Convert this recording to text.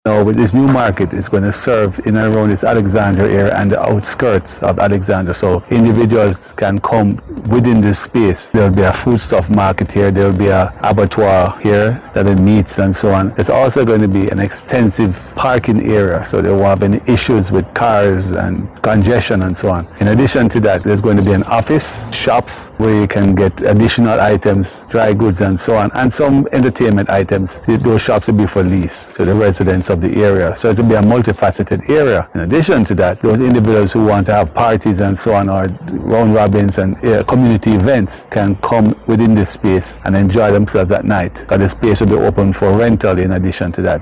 Now, with this new market, it's going to serve in and around this Alexandria area and the outskirts of Alexandria. So individuals can come within this space. There'll be a foodstuff market here. There'll be a abattoir here that will meats and so on. It's also going to be an extensive parking area, so there won't have any issues with cars and congestion and so on. In addition to that, there's going to be an office, shops where you can get additional items, dry goods and so on, and some entertainment items. Those shops will be for lease to the residents of the area. So it will be a multifaceted area. In addition to that, those individuals who want to have parties and so on, or round robins and community events, can come within this space and enjoy themselves that night, because the space will be open for rental in addition to that.